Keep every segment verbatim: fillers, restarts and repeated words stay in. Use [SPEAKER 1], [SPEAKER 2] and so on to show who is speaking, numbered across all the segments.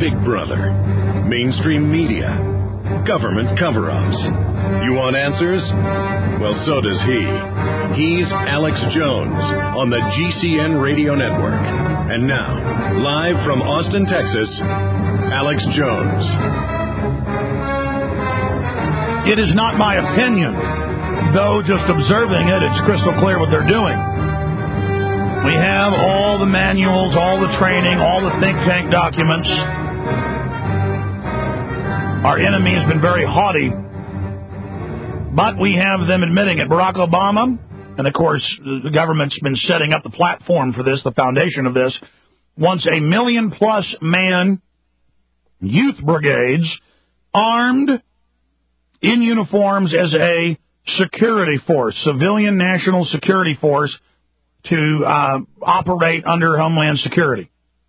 [SPEAKER 1] Big Brother, mainstream media, government cover-ups. You want answers? Well, so does he. He's Alex Jones on the G C N Radio Network. And now, live from Austin, Texas, Alex Jones.
[SPEAKER 2] It is not my opinion, though just observing it, it's crystal clear what they're doing. We have all the manuals, all the training, all the think tank documents. Our enemy has been very haughty, but we have them admitting it. Barack Obama, and of course the government's been setting up the platform for this, the foundation of this, wants a million plus man youth brigades armed in uniforms as a security force, civilian national security force to uh, operate under Homeland Security.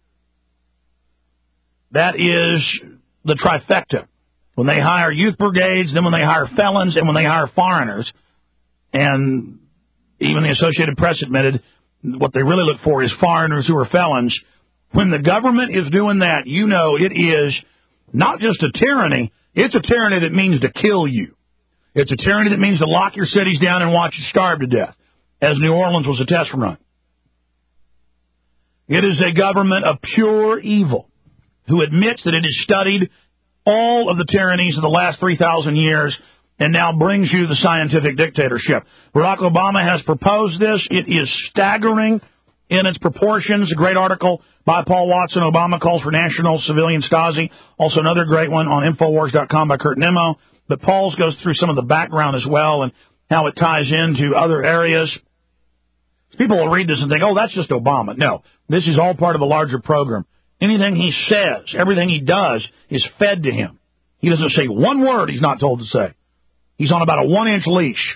[SPEAKER 2] That is the trifecta. When they hire youth brigades, then when they hire felons, and when they hire foreigners. And even the Associated Press admitted what they really look for is foreigners who are felons. When the government is doing that, you know it is not just a tyranny. It's a tyranny that means to kill you. It's a tyranny that means to lock your cities down and watch you starve to death, as New Orleans was a test run. It is a government of pure evil who admits that it has studied all of the tyrannies of the last three thousand years and now brings you the scientific dictatorship. Barack Obama has proposed this. It is staggering in its proportions. A great article by Paul Watson, Obama Calls for National Civilian Stasi. Also another great one on Infowars dot com by Kurt Nimmo. But Paul's goes through some of the background as well and how it ties into other areas. People will read this and think, oh, that's just Obama. No, this is all part of a larger program. Anything he says, everything he does is fed to him. He doesn't say one word he's not told to say. He's on about a one-inch leash.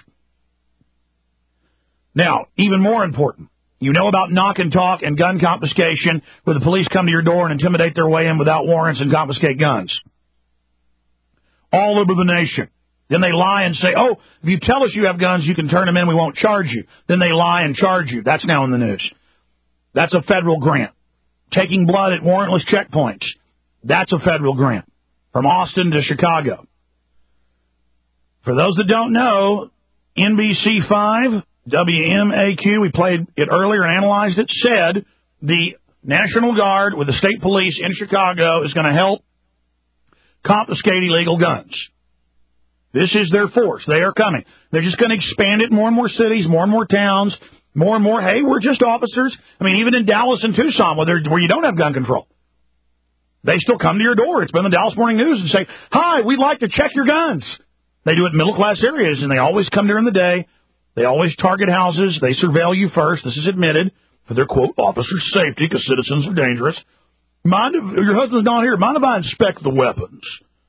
[SPEAKER 2] Now, even more important, you know about knock and talk and gun confiscation, where the police come to your door and intimidate their way in without warrants and confiscate guns. All over the nation. Then they lie and say, oh, if you tell us you have guns, you can turn them in, we won't charge you. Then they lie and charge you. That's now in the news. That's a federal grant. Taking blood at warrantless checkpoints. That's a federal grant. From Austin to Chicago. For those that don't know, N B C five, W M A Q, we played it earlier and analyzed it, said the National Guard with the state police in Chicago is going to help confiscate illegal guns. This is their force. They are coming. They're just going to expand it in more and more cities, more and more towns, more and more, hey, we're just officers. I mean, even in Dallas and Tucson, where, where you don't have gun control, they still come to your door. It's been the Dallas Morning News and say, hi, we'd like to check your guns. They do it in middle-class areas, and they always come during the day. They always target houses. They surveil you first. This is admitted for their, quote, officer's safety, because citizens are dangerous. Mind if your husband's not here? Mind if I inspect the weapons?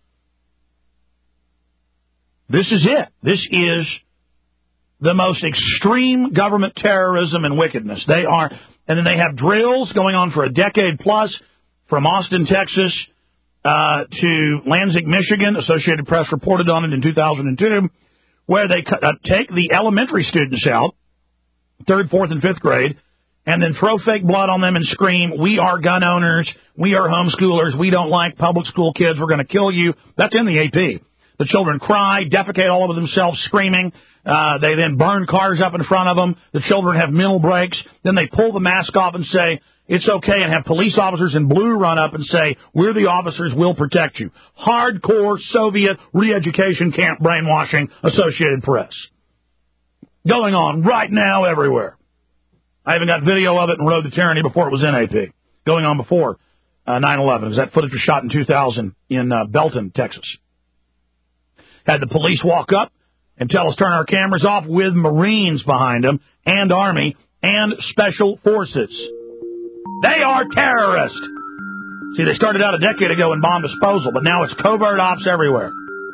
[SPEAKER 2] This is it. This is the most extreme government terrorism and wickedness. They are, and then they have drills going on for a decade plus from Austin, Texas, uh, to Lansing, Michigan. Associated Press reported on it in two thousand two, where they uh, take the elementary students out, third, fourth, and fifth grade, and then throw fake blood on them and scream, we are gun owners, we are homeschoolers, we don't like public school kids, we're going to kill you. That's in the A P. The children cry, defecate all over themselves, screaming. Uh, they then burn cars up in front of them. The children have mental breaks. Then they pull the mask off and say, it's okay, and have police officers in blue run up and say, we're the officers, we'll protect you. Hardcore Soviet re-education camp brainwashing, Associated Press. Going on right now everywhere. I even got video of it in Road to Tyranny before it was in A P. Going on before uh, nine eleven. That footage was shot in two thousand in uh, Belton, Texas. Had the police walk up and tell us turn our cameras off with Marines behind them, and Army, and Special Forces. They are terrorists. See, they started out a decade ago in bomb disposal, but now it's covert ops everywhere.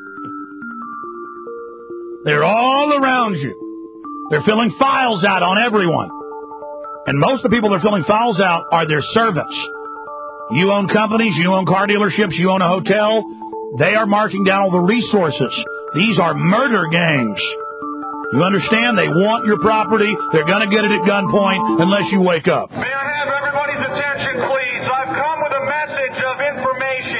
[SPEAKER 2] They're all around you. They're filling files out on everyone. And most of the people they're filling files out are their servants. You own companies, you own car dealerships, you own a hotel. They are marching down all the resources. These are murder gangs. You understand? They want your property. They're going to get it at gunpoint unless you wake up.
[SPEAKER 3] May I have everybody's attention, please? I've come with a message of information.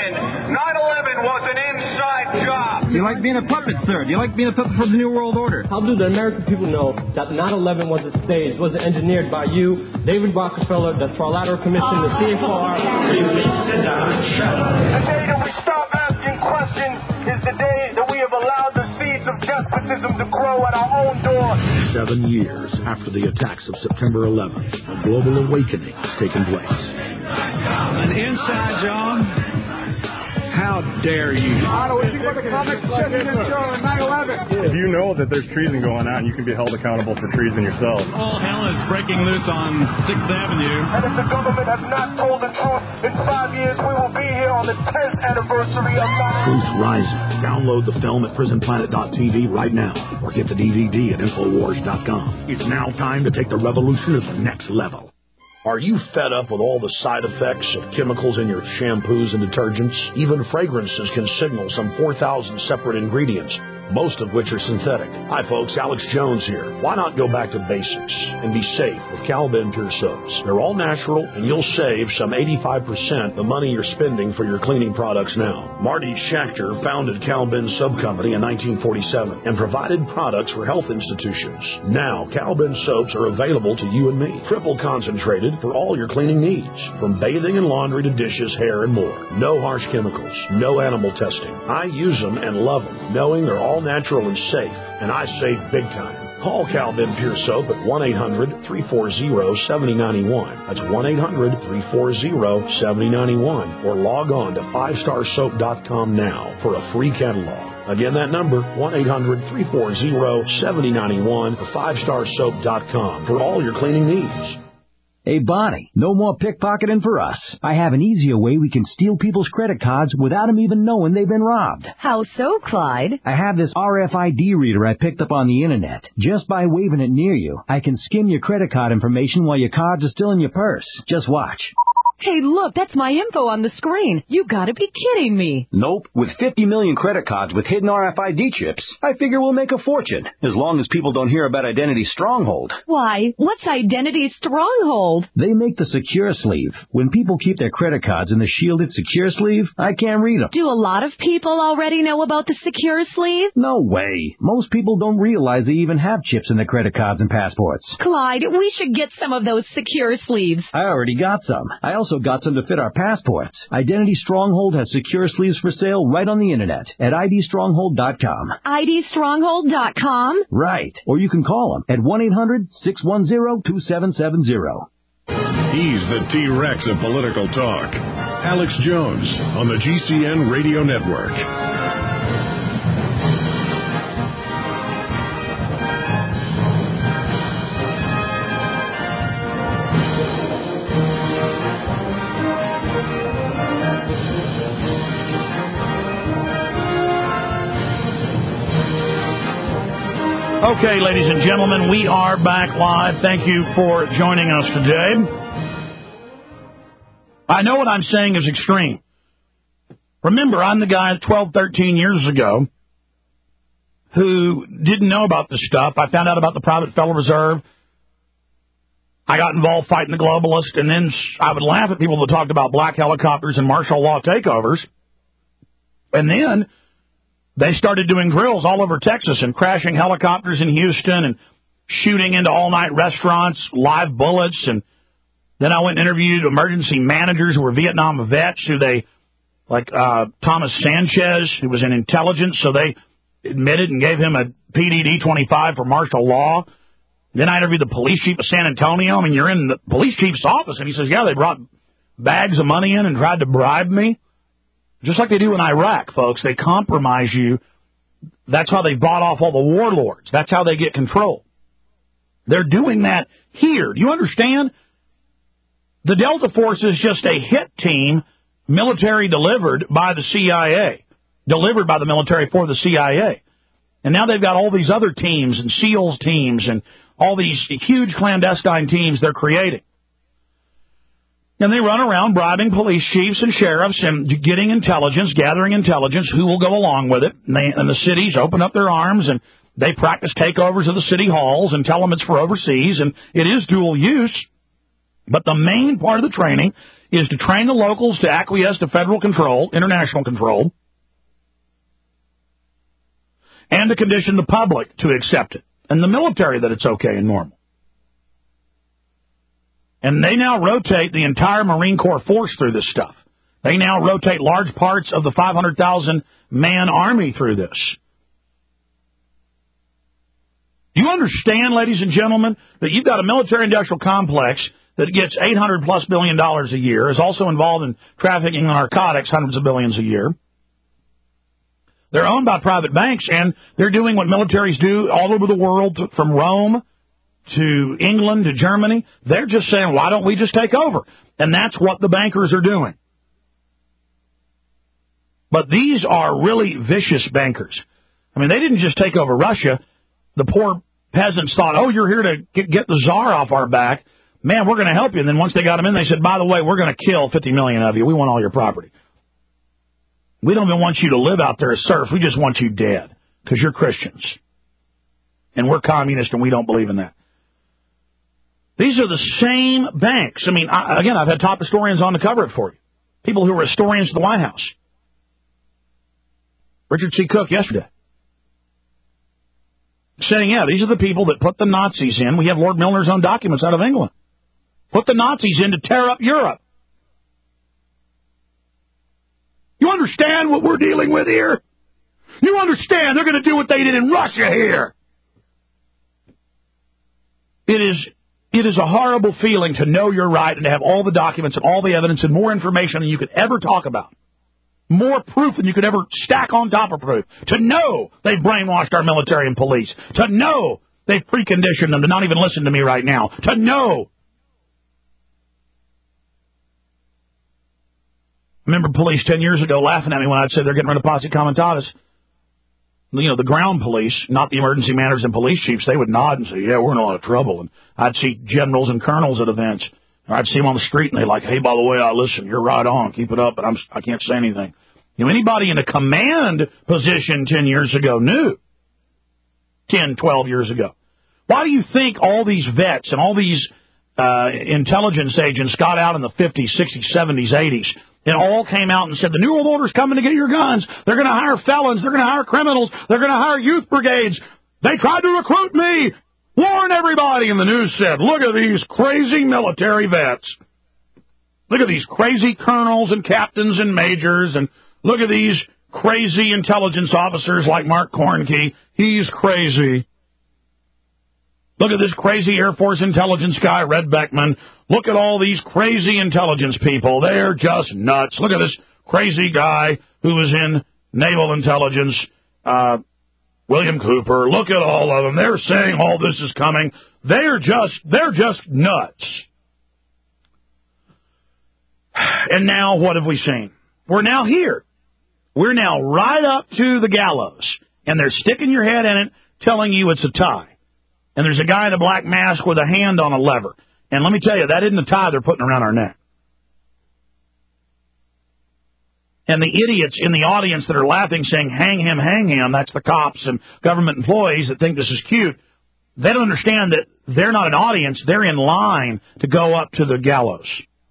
[SPEAKER 3] being a puppet, sir? Do you like being a puppet for the New World Order?
[SPEAKER 4] How do the American people know that nine eleven was staged, was engineered by you, David Rockefeller, the Trilateral Commission, the C F R?
[SPEAKER 5] Sit down and shut up. The day that we stop asking questions is the day that we have allowed the seeds of despotism to grow at our own door.
[SPEAKER 2] Seven years after the attacks of September eleventh, a global awakening has taken place.
[SPEAKER 6] An inside job? How dare you?
[SPEAKER 7] If you know that there's treason going on, you can be held accountable for treason yourself.
[SPEAKER 6] All hell is breaking loose on sixth Avenue.
[SPEAKER 5] And if the government has not told the truth, in five years we will be here on the tenth anniversary of nine eleven.
[SPEAKER 2] Truth Rising. Download the film at prison planet dot t v right now, or get the D V D at infowars dot com. It's now time to take the revolution to the next level. Are you fed up with all the side effects of chemicals in your shampoos and detergents? Even fragrances can signal some four thousand separate ingredients, most of which are synthetic. Hi folks, Alex Jones here. Why not go back to basics and be safe with Cal-Ben Pure Soaps? They're all natural, and you'll save some eighty-five percent the money you're spending for your cleaning products now. Marty Schachter founded Cal-Ben Soap Company in nineteen forty-seven and provided products for health institutions. Now, Cal-Ben soaps are available to you and me, triple concentrated for all your cleaning needs, from bathing and laundry to dishes, hair, and more. No harsh chemicals, no animal testing. I use them and love them, knowing they're all natural and safe, and I save big time. Call Cal-Ben Pure Soap at one eight hundred, three four zero, seven zero nine one. That's one eight hundred, three four zero, seven zero nine one. Or log on to five star soap dot com now for a free catalog. Again, that number, one eight hundred, three four zero, seven zero nine one or five star soap dot com for all your cleaning needs.
[SPEAKER 8] Hey, Bonnie, no more pickpocketing for us. I have an easier way we can steal people's credit cards without them even knowing they've been robbed.
[SPEAKER 9] How so, Clyde?
[SPEAKER 8] I have this R F I D reader I picked up on the internet. Just by waving it near you, I can skim your credit card information while your cards are still in your purse. Just watch.
[SPEAKER 9] Hey, look, that's my info on the screen. You gotta be kidding me.
[SPEAKER 8] Nope. With fifty million credit cards with hidden R F I D chips, I figure we'll make a fortune, as long as people don't hear about Identity Stronghold.
[SPEAKER 9] Why, what's Identity Stronghold?
[SPEAKER 8] They make the secure sleeve. When people keep their credit cards in the shielded secure sleeve, I can't read them.
[SPEAKER 9] Do a lot of people already know about the secure sleeve?
[SPEAKER 8] No way. Most people don't realize they even have chips in their credit cards and passports.
[SPEAKER 9] Clyde, we should get some of those secure sleeves.
[SPEAKER 8] I already got some. I also got some to fit our passports. Identity Stronghold has secure sleeves for sale right on the internet at I D stronghold dot com.
[SPEAKER 9] I D stronghold dot com?
[SPEAKER 8] Right. Or you can call them at one eight hundred, six one zero, two seven seven zero.
[SPEAKER 1] He's the T-Rex of political talk. Alex Jones on the G C N Radio Network.
[SPEAKER 2] Okay, ladies and gentlemen, we are back live. Thank you for joining us today. I know what I'm saying is extreme. Remember, I'm the guy twelve, thirteen years ago who didn't know about this stuff. I found out about the Private Federal Reserve. I got involved fighting the globalists, and then I would laugh at people that talked about black helicopters and martial law takeovers. And then they started doing drills all over Texas and crashing helicopters in Houston and shooting into all-night restaurants, live bullets. And then I went and interviewed emergency managers who were Vietnam vets who they, like uh, Thomas Sanchez, who was in intelligence, so they admitted and gave him a P D D twenty-five for martial law. Then I interviewed the police chief of San Antonio. I mean, you're in the police chief's office, and he says, yeah, they brought bags of money in and tried to bribe me. Just like they do in Iraq, folks. They compromise you. That's how they bought off all the warlords. That's how they get control. They're doing that here. Do you understand? The Delta Force is just a hit team, military delivered by the C I A, delivered by the military for the C I A. And now they've got all these other teams and SEALs teams and all these huge clandestine teams they're creating. And they run around bribing police chiefs and sheriffs and getting intelligence, gathering intelligence, who will go along with it. And, they, and the cities open up their arms and they practice takeovers of the city halls and tell them it's for overseas. And it is dual use. But the main part of the training is to train the locals to acquiesce to federal control, international control. and to condition the public to accept it, and the military that it's okay and normal. And they now rotate the entire Marine Corps force through this stuff. They now rotate large parts of the five hundred thousand man Army through this. Do you understand, ladies and gentlemen, that you've got a military-industrial complex that gets eight hundred plus billion dollars a year, is also involved in trafficking in narcotics, hundreds of billions a year. They're owned by private banks, and they're doing what militaries do all over the world, from Rome to England to Germany. They're just saying, why don't we just take over? And that's what the bankers are doing. But these are really vicious bankers. I mean, they didn't just take over Russia. The poor peasants thought, oh, you're here to get, get the czar off our back. Man, we're going to help you. And then once they got him in, they said, by the way, we're going to kill fifty million of you. We want all your property. We don't even want you to live out there as serfs. We just want you dead because you're Christians. And we're communists, and we don't believe in that. These are the same banks. I mean, I, again, I've had top historians on to cover it for you. People who were historians to the White House. Richard C. Cook yesterday. Saying, yeah, these are the people that put the Nazis in. We have Lord Milner's own documents out of England. Put the Nazis in to tear up Europe. You understand what we're dealing with here? You understand they're going to do what they did in Russia here. It is, it is a horrible feeling to know you're right and to have all the documents and all the evidence and more information than you could ever talk about. More proof than you could ever stack on top of proof. To know they've brainwashed our military and police. To know they've preconditioned them to not even listen to me right now. To know. I remember police ten years ago laughing at me when I'd say they're getting rid of posse comitatus. You know, the ground police, not the emergency managers and police chiefs, they would nod and say, yeah, we're in a lot of trouble. And I'd see generals and colonels at events. Or I'd see them on the street, and they're like, hey, by the way, I listen, you're right on, keep it up, but I'm, I can't say anything. You know, anybody in a command position ten years ago knew, ten, twelve years ago. Why do you think all these vets and all these uh, intelligence agents got out in the fifties, sixties, seventies, eighties, and all came out and said, the New World Order's coming to get your guns. They're going to hire felons. They're going to hire criminals. They're going to hire youth brigades. They tried to recruit me. Warn everybody. And the news said, look at these crazy military vets. Look at these crazy colonels and captains and majors. And look at these crazy intelligence officers like Mark Kornke. He's crazy. Look at this crazy Air Force intelligence guy, Red Beckman. Look at all these crazy intelligence people. They're just nuts. Look at this crazy guy who was in naval intelligence, uh, William Cooper. Look at all of them. They're saying all this is coming. They're just, they're just nuts. And now what have we seen? We're now here. We're now right up to the gallows. And they're sticking your head in it, telling you it's a tie. And there's a guy in a black mask with a hand on a lever. And let me tell you, that isn't a tie they're putting around our neck. And the idiots in the audience that are laughing, saying, hang him, hang him, that's the cops and government employees that think this is cute. They don't understand that they're not an audience. They're in line to go up to the gallows.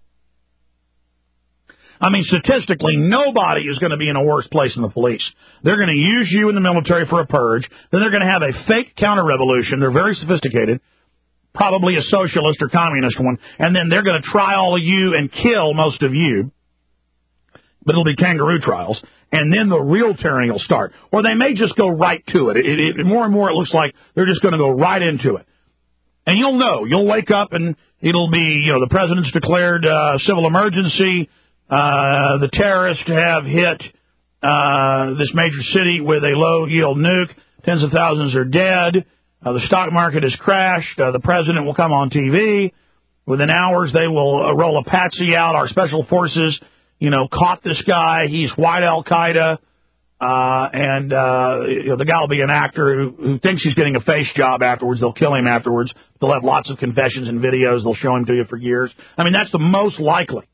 [SPEAKER 2] I mean, statistically, nobody is going to be in a worse place than the police. They're going to use you in the military for a purge. Then they're going to have a fake counter-revolution. They're very sophisticated, probably a socialist or communist one. And then they're going to try all of you and kill most of you. But it'll be kangaroo trials. And then the real tearing will start. Or they may just go right to it. It, it, it more and more it looks like they're just going to go right into it. And you'll know. You'll wake up and it'll be, you know, the president's declared uh, civil emergency. Uh, the terrorists have hit uh, this major city with a low-yield nuke. Tens of thousands are dead. Uh, the stock market has crashed. Uh, the president will come on T V. Within hours, they will uh, roll a patsy out. Our special forces, you know, caught this guy. He's white Al-Qaeda. Uh, and uh, you know, the guy will be an actor who, who thinks he's getting a face job afterwards. They'll kill him afterwards. They'll have lots of confessions and videos. They'll show him to you for years. I mean, that's the most likely.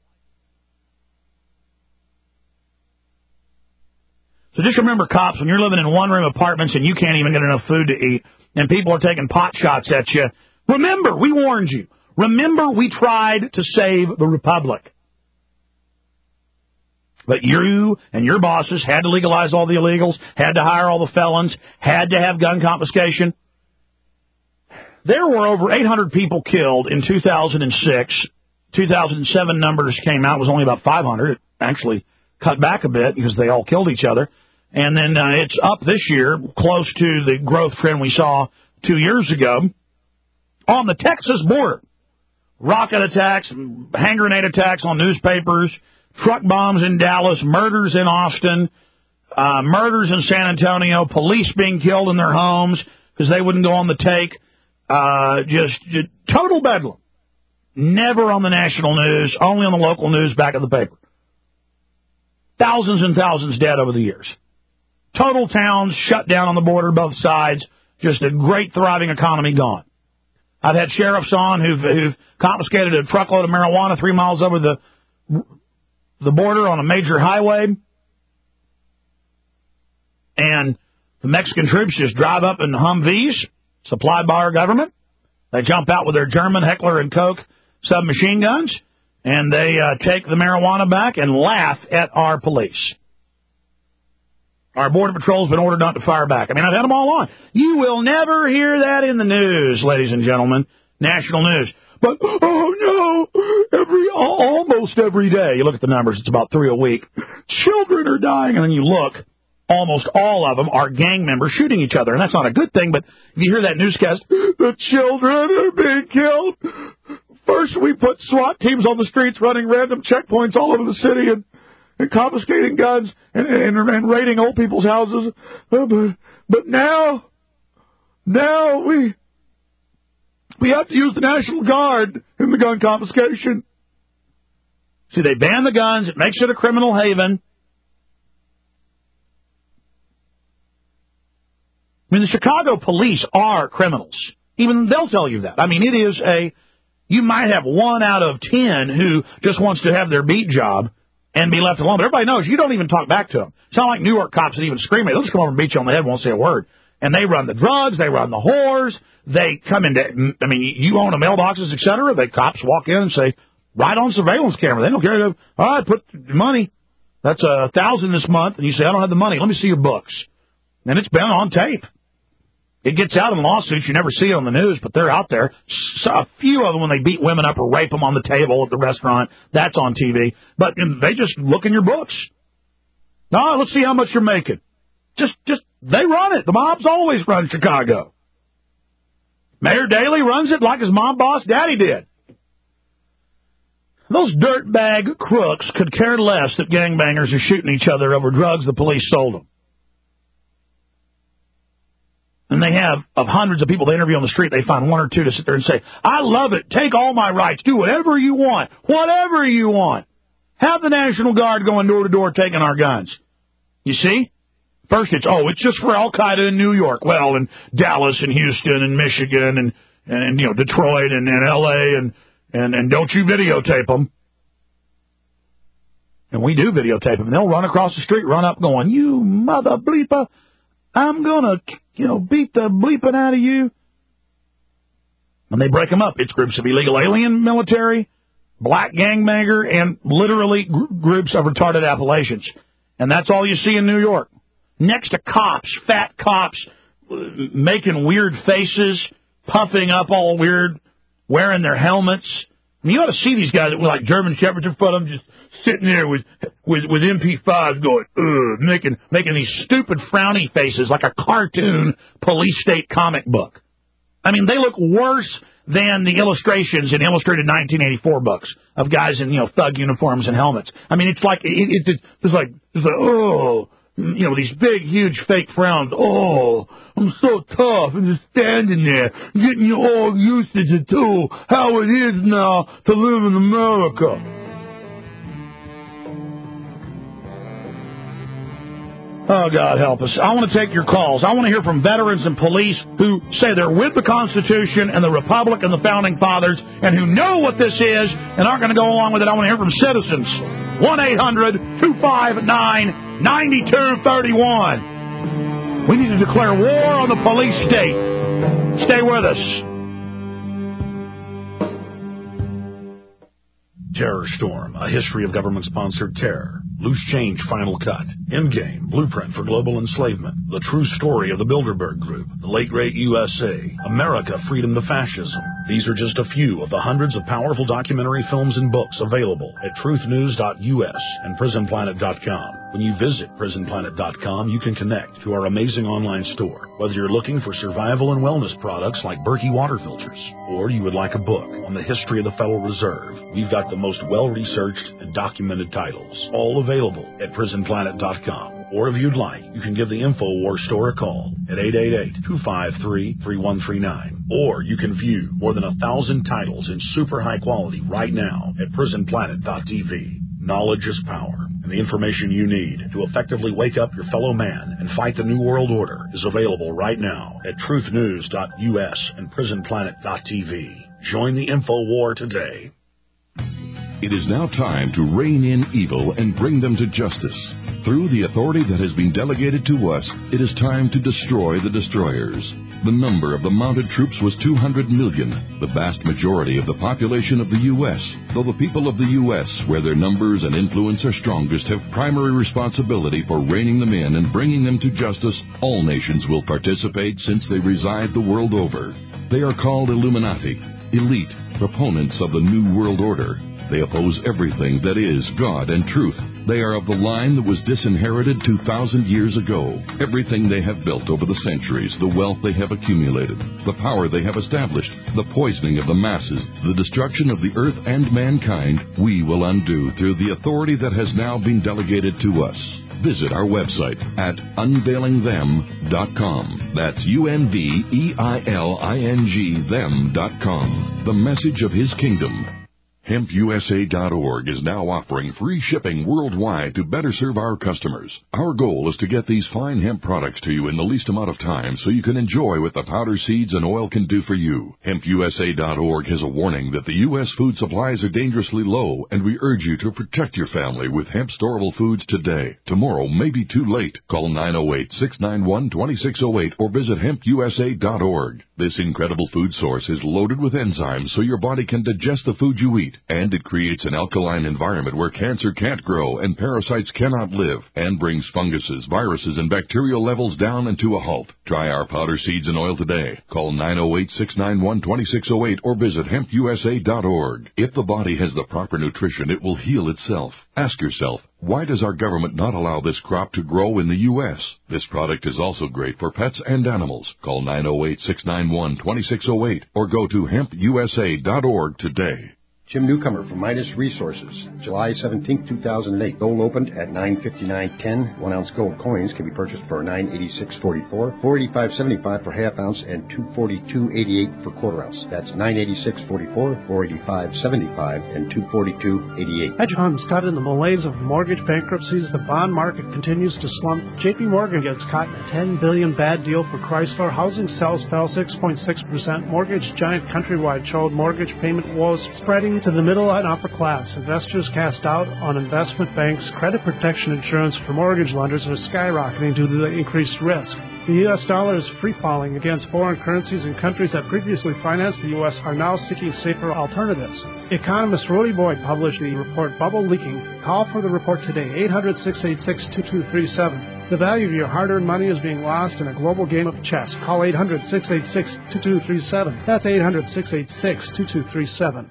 [SPEAKER 2] So just remember, cops, when you're living in one-room apartments and you can't even get enough food to eat and people are taking pot shots at you, remember, we warned you. Remember, we tried to save the Republic. But you and your bosses had to legalize all the illegals, had to hire all the felons, had to have gun confiscation. There were over eight hundred people killed in two thousand six. two thousand seven numbers came out. It was only about five hundred. It actually cut back a bit because they all killed each other. And then uh, it's up this year, close to the growth trend we saw two years ago. On the Texas border, rocket attacks, hand grenade attacks on newspapers, truck bombs in Dallas, murders in Austin, uh, murders in San Antonio, police being killed in their homes because they wouldn't go on the take. Uh, just, just total bedlam. Never on the national news, only on the local news back of the paper. Thousands and thousands dead over the years. Total towns shut down on the border, both sides. Just a great, thriving economy gone. I've had sheriffs on who've, who've confiscated a truckload of marijuana three miles over the the border on a major highway. And the Mexican troops just drive up in Humvees, supplied by our government. They jump out with their German Heckler and Koch submachine guns, and they uh, take the marijuana back and laugh at our police. Our Border Patrol's been ordered not to fire back. I mean, I've had them all on. You will never hear that in the news, ladies and gentlemen, national news. But, oh, no, every almost every day, you look at the numbers, it's about three a week, children are dying, and then you look, almost all of them are gang members shooting each other, and that's not a good thing, but if you hear that newscast, the children are being killed. First, we put SWAT teams on the streets running random checkpoints all over the city and, and confiscating guns and, and, and raiding old people's houses. Uh, but, but now, now we we have to use the National Guard in the gun confiscation. See, they ban the guns. It makes it a criminal haven. I mean, the Chicago police are criminals. Even they'll tell you that. I mean, it is a, you might have one out of ten who just wants to have their beat job and be left alone. But everybody knows you don't even talk back to them. It's not like New York cops that even scream at you. They'll just come over and beat you on the head and won't say a word. And they run the drugs, they run the whores, they come into, I mean, you own a mailboxes, et cetera. The cops walk in and say, right on surveillance camera. They don't care. All right, put money. That's a thousand this month. And you say, I don't have the money. Let me see your books. And it's been on tape. It gets out in lawsuits. You never see it on the news, but they're out there. So a few of them, when they beat women up or rape them on the table at the restaurant, that's on T V. But they just look in your books. No, let's see how much you're making. Just, just, they run it. The mobs always run Chicago. Mayor Daley runs it like his mob boss daddy did. Those dirtbag crooks could care less that gangbangers are shooting each other over drugs the police sold them. And they have, of hundreds of people they interview on the street, they find one or two to sit there and say, I love it. Take all my rights. Do whatever you want. Whatever you want. Have the National Guard going door to door taking our guns. You see? First it's, oh, it's just for Al-Qaeda in New York. Well, in Dallas and Houston and Michigan and, and you know, Detroit and, and L A and, and, and don't you videotape them. And we do videotape them. They'll run across the street, run up going, you mother bleeper. I'm going to, you know, beat the bleeping out of you. And they break them up. It's groups of illegal alien military, black gangbanger, and literally gr- groups of retarded Appalachians. And that's all you see in New York. Next to cops, fat cops, making weird faces, puffing up all weird, wearing their helmets. I mean, you ought to see these guys with like German shepherds in front of them, just sitting there with with, with M P fives going, ugh, making making these stupid frowny faces like a cartoon police state comic book. I mean, they look worse than the illustrations in illustrated nineteen eighty-four books of guys in, you know, thug uniforms and helmets. I mean, it's like it, it, it, it's like it's like oh. You know, these big, huge fake frowns. Oh, I'm so tough and just standing there, getting you all used to it too, how it is now to live in America. Oh, God help us. I want to take your calls. I want to hear from veterans and police who say they're with the Constitution and the Republic and the Founding Fathers and who know what this is and aren't going to go along with it. I want to hear from citizens. one eight hundred two five nine nine two three one. We need to declare war on the police state. Stay with us. Terror Storm, a history of government-sponsored terror Loose Change Final Cut, Endgame, Blueprint for Global Enslavement, The True Story of the Bilderberg Group, The Late Great U S A, America, Freedom to Fascism. These are just a few of the hundreds of powerful documentary films and books available at truth news dot U S and prison planet dot com. When you visit prison planet dot com, you can connect to our amazing online store. Whether you're looking for survival and wellness products like Berkey water filters, or you would like a book on the history of the Federal Reserve, we've got the most well-researched and documented titles, all available at prison planet dot com. Or if you'd like, you can give the InfoWars store a call at eight eight eight, two five three, three one three nine. Or you can view more than a thousand titles in super high quality right now at prison planet dot T V. Knowledge is power, and the information you need to effectively wake up your fellow man and fight the New World Order is available right now at truth news dot U S and prison planet dot T V. Join the InfoWar today.
[SPEAKER 10] It is now time to rein in evil and bring them to justice. Through the authority that has been delegated to us, it is time to destroy the destroyers. The number of the mounted troops was two hundred million, the vast majority of the population of the U S Though the people of the U S, where their numbers and influence are strongest, have primary responsibility for reining them in and bringing them to justice, all nations will participate since they reside the world over. They are called Illuminati, elite, proponents of the New World Order. They oppose everything that is God and truth. They are of the line that was disinherited two thousand years ago. Everything they have built over the centuries, the wealth they have accumulated, the power they have established, the poisoning of the masses, the destruction of the earth and mankind, we will undo through the authority that has now been delegated to us. Visit our website at unveiling them dot com. That's U N V E I L I N G them dot com. The message of His kingdom. hemp U S A dot org is now offering free shipping worldwide to better serve our customers. Our goal is to get these fine hemp products to you in the least amount of time so you can enjoy what the powder seeds and oil can do for you. hemp U S A dot org has a warning that the U S food supplies are dangerously low, and we urge you to protect your family with hemp storable foods today. Tomorrow may be too late. Call nine oh eight, six nine one, two six oh eight or visit hemp U S A dot org. This incredible food source is loaded with enzymes so your body can digest the food you eat. And it creates an alkaline environment where cancer can't grow and parasites cannot live, and brings funguses, viruses, and bacterial levels down and to a halt. Try our powder seeds and oil today. Call nine oh eight, six nine one, two six oh eight or visit hemp U S A dot org. If the body has the proper nutrition, it will heal itself. Ask yourself, why does our government not allow this crop to grow in the U S? This product is also great for pets and animals. Call nine oh eight, six nine one, two six oh eight or go to hemp U S A dot org today.
[SPEAKER 11] Jim Newcomer from Midas Resources, July seventeenth, two thousand eight. Gold opened at nine fifty-nine ten. One ounce gold coins can be purchased for nine eighty-six forty-four, four eighty-five seventy-five for half ounce, and two forty-two eighty-eight for quarter ounce. That's nine eighty-six forty-four, four eighty-five seventy-five, and two forty-two eighty-eight.
[SPEAKER 12] Hedge funds caught in the malaise of mortgage bankruptcies. The bond market continues to slump. J P Morgan gets caught in a ten billion dollars bad deal for Chrysler. Housing sales fell six point six percent. Mortgage giant Countrywide showed mortgage payment woes spreading to the middle and upper class. Investors cast doubt on investment banks. Credit protection insurance for mortgage lenders are skyrocketing due to the increased risk. The U S dollar is free-falling against foreign currencies, and countries that previously financed the U S are now seeking safer alternatives. Economist Rudy Boyd published the report Bubble Leaking. Call for the report today, eight hundred, six eight six, two two three seven. The value of your hard-earned money is being lost in a global game of chess. Call eight hundred, six eight six, two two three seven. That's eight hundred, six eight six, two two three seven.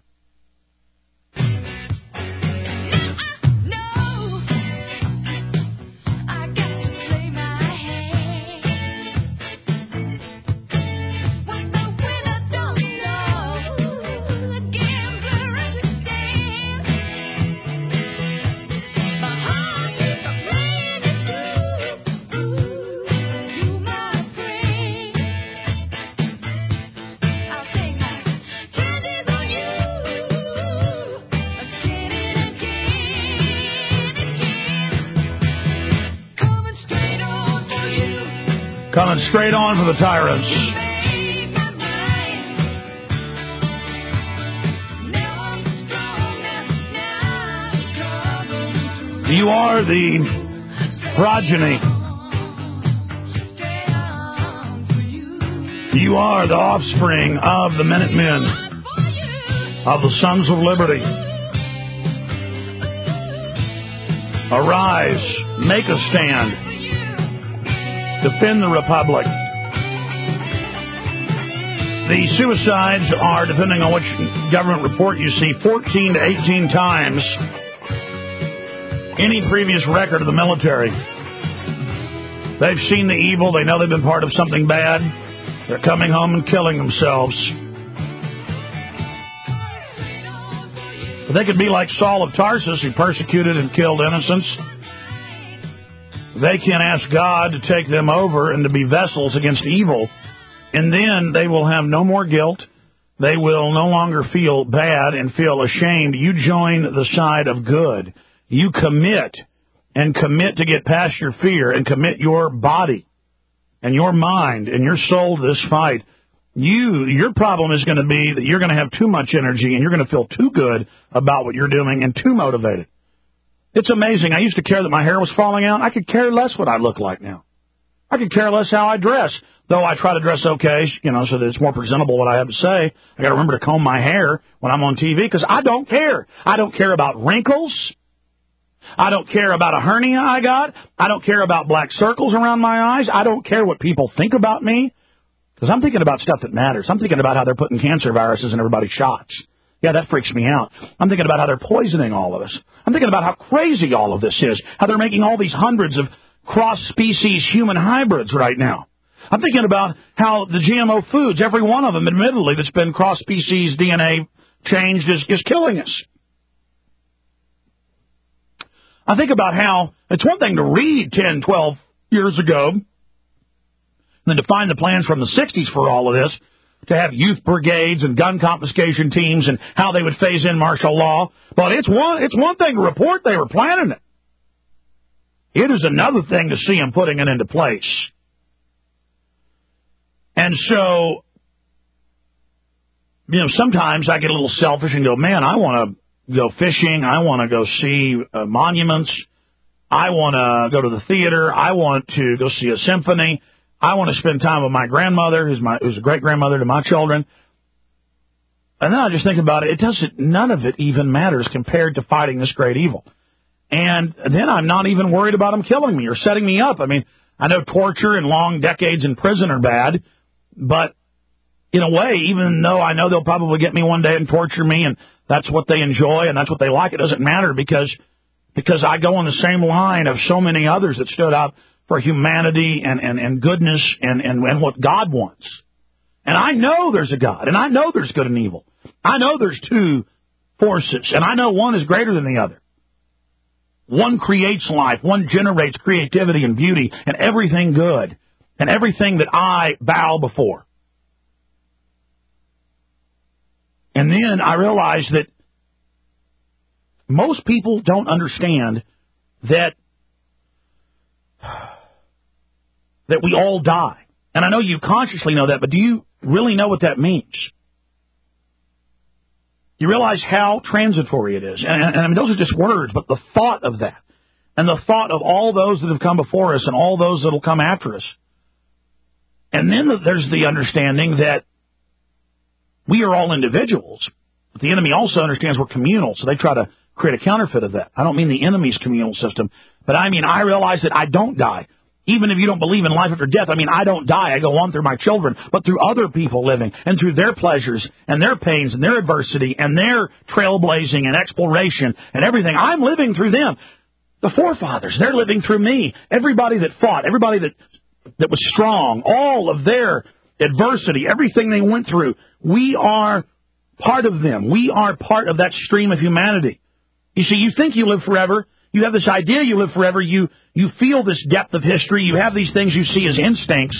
[SPEAKER 2] Coming straight on for the tyrants. You are the progeny. You are the offspring of the Minutemen, of the Sons of Liberty, Arise, make a stand, defend the Republic. The suicides are, depending on which government report you see, fourteen to eighteen times any previous record of the military. They've seen the evil. They know they've been part of something bad. They're coming home and killing themselves. But they could be like Saul of Tarsus, who persecuted and killed innocents. They can ask God to take them over and to be vessels against evil. And then they will have no more guilt. They will no longer feel bad and feel ashamed. You join the side of good. You commit and commit to get past your fear and commit your body and your mind and your soul to this fight. You, your problem is going to be that you're going to have too much energy and you're going to feel too good about what you're doing and too motivated. It's amazing. I used to care that my hair was falling out. I could care less what I look like now. I could care less how I dress, though I try to dress okay, you know, so that it's more presentable what I have to say. I got to remember to comb my hair when I'm on T V because I don't care. I don't care about wrinkles. I don't care about a hernia I got. I don't care about black circles around my eyes. I don't care what people think about me because I'm thinking about stuff that matters. I'm thinking about how they're putting cancer viruses in everybody's shots. Yeah, that freaks me out. I'm thinking about how they're poisoning all of us. I'm thinking about how crazy all of this is, how they're making all these hundreds of cross-species human hybrids right now. I'm thinking about how the G M O foods, every one of them, admittedly, that's been cross-species D N A changed is, is killing us. I think about how it's one thing to read ten, twelve years ago, and then to find the plans from the sixties for all of this, to have youth brigades and gun confiscation teams and how they would phase in martial law. But it's one, it's one thing to report they were planning it. It is another thing to see them putting it into place. And so, you know, sometimes I get a little selfish and go, man, I want to go fishing. I want to go see uh, monuments. I want to go to the theater. I want to go see a symphony. I want to spend time with my grandmother, who's my who's a great-grandmother to my children. And then I just think about it. It doesn't, none of it even matters compared to fighting this great evil. And then I'm not even worried about them killing me or setting me up. I mean, I know torture and long decades in prison are bad, but in a way, even though I know they'll probably get me one day and torture me, and that's what they enjoy and that's what they like, it doesn't matter because because I go on the same line of so many others that stood up for humanity and, and, and goodness and, and, and what God wants. And I know there's a God, and I know there's good and evil. I know there's two forces, and I know one is greater than the other. One creates life, one generates creativity and beauty and everything good and everything that I bow before. And then I realized that most people don't understand that that we all die. And I know you consciously know that, but do you really know what that means? You realize how transitory it is. And, and I mean, those are just words, but the thought of that, and the thought of all those that have come before us and all those that will come after us. And then there's the understanding that we are all individuals, but the enemy also understands we're communal, so they try to create a counterfeit of that. I don't mean the enemy's communal system, but I mean I realize that I don't die. Even if you don't believe in life after death, I mean, I don't die. I go on through my children, but through other people living and through their pleasures and their pains and their adversity and their trailblazing and exploration and everything. I'm living through them. The forefathers, they're living through me. Everybody that fought, everybody that that was strong, all of their adversity, everything they went through, we are part of them. We are part of that stream of humanity. You see, you think you live forever. You have this idea you live forever. You you feel this depth of history. You have these things you see as instincts.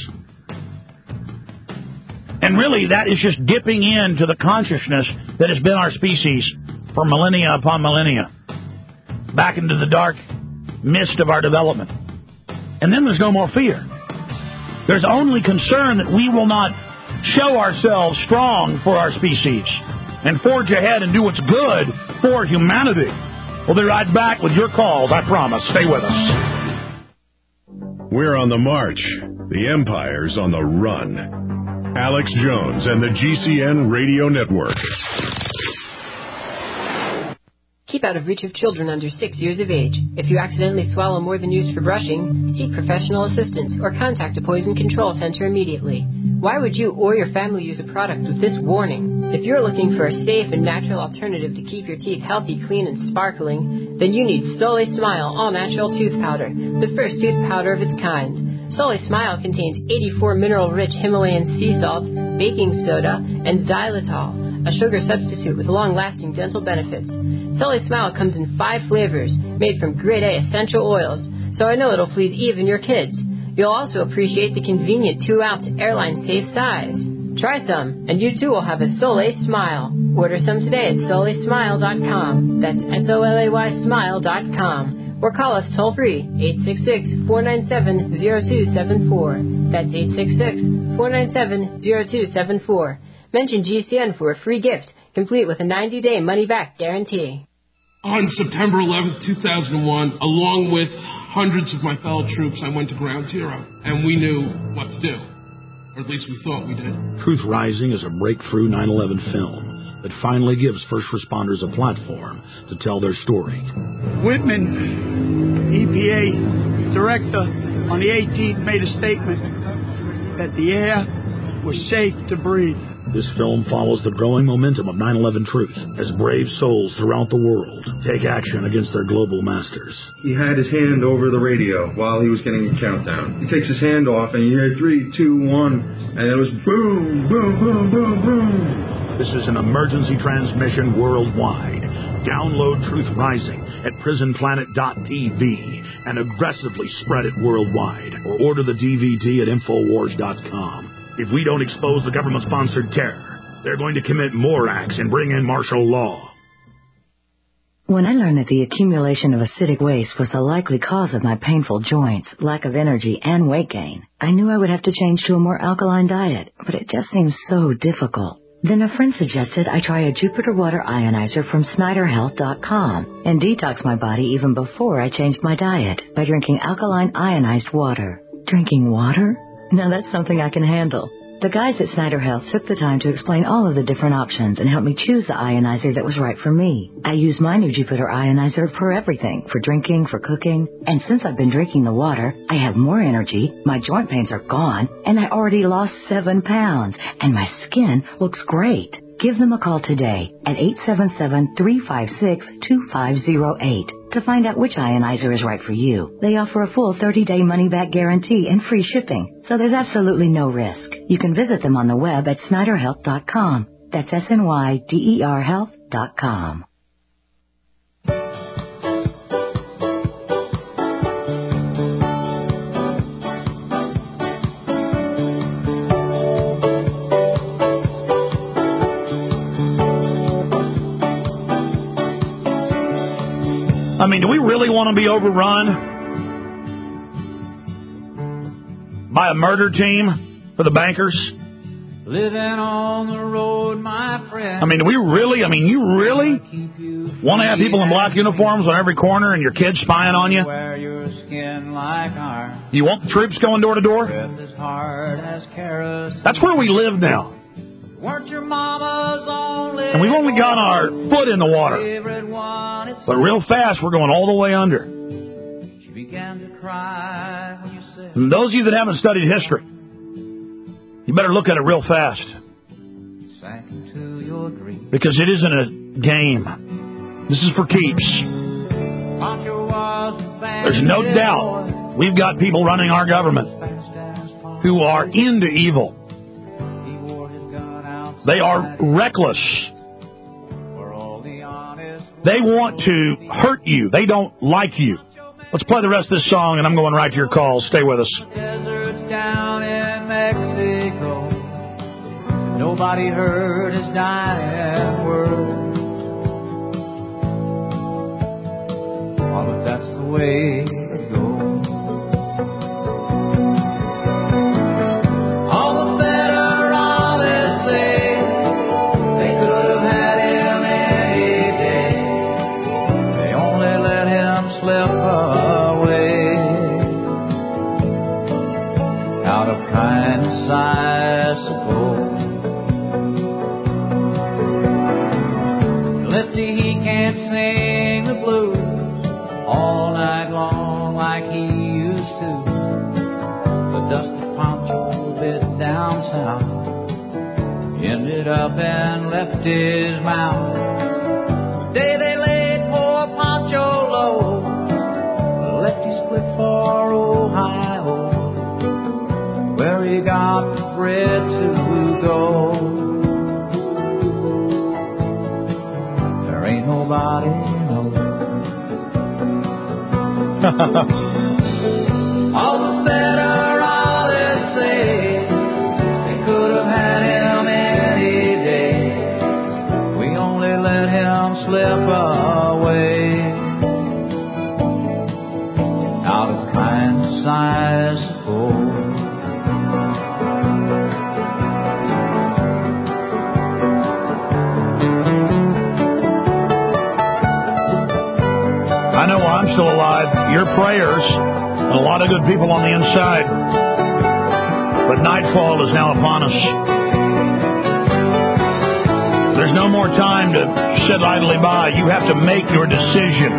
[SPEAKER 2] And really, that is just dipping into the consciousness that has been our species for millennia upon millennia, back into the dark mist of our development. And then there's no more fear. There's only concern that we will not show ourselves strong for our species and forge ahead and do what's good for humanity. We'll be right back with your calls, I promise. Stay with us.
[SPEAKER 1] We're on the march. The Empire's on the run. Alex Jones and the G C N Radio Network.
[SPEAKER 13] Keep Keep out of reach of children under six years of age. If you accidentally swallow more than used for brushing, seek professional assistance or contact a poison control center immediately. Why would you or your family use a product with this warning? If you're looking for a safe and natural alternative to keep your teeth healthy, clean, and sparkling, then you need Sole Smile All-Natural Tooth Powder, the first tooth powder of its kind. Sole Smile contains eighty-four mineral-rich Himalayan sea salt, baking soda, and xylitol, a sugar substitute with long-lasting dental benefits. Sole Smile comes in five flavors, made from grade A essential oils, so I know it'll please even your kids. You'll also appreciate the convenient two-ounce airline-safe size. Try some, and you too will have a Soleil smile. Order some today at soleil smile dot com. That's S O L A Y smile dot com. Or call us toll-free, eight six six, four nine seven, zero two seven four. That's eight six six, four nine seven, zero two seven four. Mention G C N for a free gift, complete with a ninety-day money-back guarantee.
[SPEAKER 14] On September eleventh, two thousand one, along with hundreds of my fellow troops, I went to Ground Zero, and we knew what to do. Or at least we thought we did.
[SPEAKER 2] Truth Rising is a breakthrough nine eleven film that finally gives first responders a platform to tell their story.
[SPEAKER 15] Whitman, E P A director, on the eighteenth made a statement that the air was safe to breathe.
[SPEAKER 2] This film follows the growing momentum of nine eleven truth as brave souls throughout the world take action against their global masters.
[SPEAKER 16] He had his hand over the radio while he was getting a countdown. He takes his hand off and you hear three, two, one, and it was boom, boom, boom, boom, boom.
[SPEAKER 2] This is an emergency transmission worldwide. Download Truth Rising at prison planet dot T V and aggressively spread it worldwide, or order the D V D at infowars dot com. If we don't expose the government-sponsored terror, they're going to commit more acts and bring in martial law.
[SPEAKER 17] When I learned that the accumulation of acidic waste was the likely cause of my painful joints, lack of energy, and weight gain, I knew I would have to change to a more alkaline diet, but it just seemed so difficult. Then a friend suggested I try a Jupiter Water Ionizer from Snyder Health dot com and detox my body even before I changed my diet by drinking alkaline ionized water. Drinking water? Now that's something I can handle. The guys at Snyder Health took the time to explain all of the different options and help me choose the ionizer that was right for me. I use my new Jupiter Ionizer for everything, for drinking, for cooking. And since I've been drinking the water, I have more energy, my joint pains are gone, and I already lost seven pounds, and my skin looks great. Give them a call today at eight seven seven, three five six, two five zero eight to find out which ionizer is right for you. They offer a full thirty-day money-back guarantee and free shipping, so there's absolutely no risk. You can visit them on the web at Snyder Health dot com. That's S N Y D E R health dot com.
[SPEAKER 2] I mean, do we really want to be overrun by a murder team for the bankers?
[SPEAKER 18] Living on the road, my friend.
[SPEAKER 2] I mean, do we really, I mean, you really want to have people in black uniforms on every corner and your kids spying on you?
[SPEAKER 18] Wear your skin like iron.
[SPEAKER 2] You want the troops going door to door?
[SPEAKER 18] As hard as kerosene.
[SPEAKER 2] That's where we live now.
[SPEAKER 18] Weren't your mama's only
[SPEAKER 2] and we've only got our foot in the water. But real fast, we're going all the way under.
[SPEAKER 18] She began to cry when you said,
[SPEAKER 2] and those of you that haven't studied history, you better look at it real fast.
[SPEAKER 18] Sank into your dream.
[SPEAKER 2] Because it isn't a game. This is for keeps. There's no doubt we've got people running our government who are into evil. They are reckless. They want to hurt you. They don't like you. Let's play the rest of this song, and I'm going right to your calls. Stay with us.
[SPEAKER 18] Deserts down in Mexico. Nobody heard his dying word. Oh, but that's the way it goes. All the federalists say they could have had him any day. They only let him slip away. Out of kindness, I suppose. thirsty, he can't sing the blues all night long like he used to. But Dusty Pancho, a bit down south, ended up and left his mouth. The day they laid poor Pancho low, left his split for Ohio, where he got the bread to go. There ain't nobody knows. All the federales say they could have had him any day. We only let him slip away out of kindness, I suppose.
[SPEAKER 2] I know I'm still alive. Your prayers and a lot of good people on the inside. But nightfall is now upon us. There's no more time to sit idly by. You have to make your decision.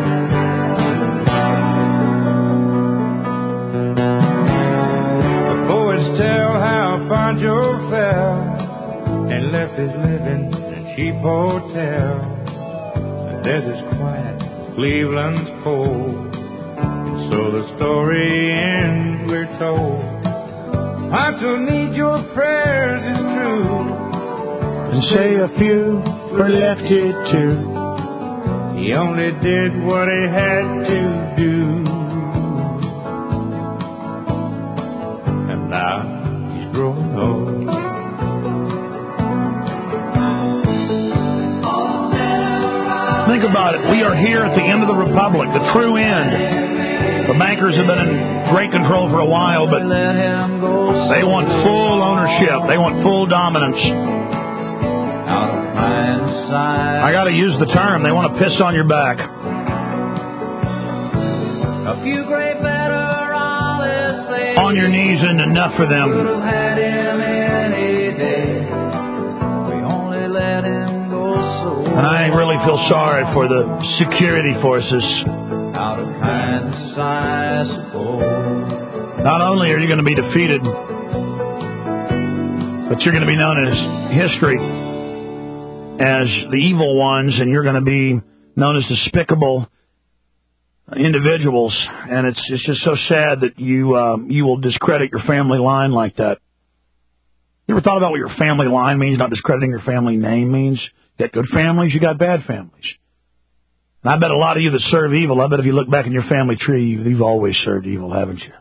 [SPEAKER 19] The poets tell how Pancho fell and left his living in a cheap hotel. The desert's quiet, Cleveland's cold, and so the story ends, we're told. Pancho needs your prayers, it's true,
[SPEAKER 2] And say a few were left it to.
[SPEAKER 19] He only did what he had to do, and now he's growing old.
[SPEAKER 2] Think about it. We are here at the end of the republic, the true end. The bankers have been in great control for a while, but they want full ownership. They want full dominance. I got to use the term. They want to piss on your back.
[SPEAKER 18] A few great federales say
[SPEAKER 2] On your knees and enough for them.
[SPEAKER 18] could have had him any day. We only let him go so.
[SPEAKER 2] And I really feel sorry for the security forces.
[SPEAKER 18] Out of kindness, I suppose.
[SPEAKER 2] Not only are you going to be defeated, but you're going to be known in history as the evil ones, and you're going to be known as despicable individuals. And it's it's just so sad that you um, you will discredit your family line like that. You ever thought about what your family line means, not discrediting your family name means? You got good families, you got bad families. And I bet a lot of you that serve evil, I bet if you look back in your family tree, you've, you've always served evil, haven't you?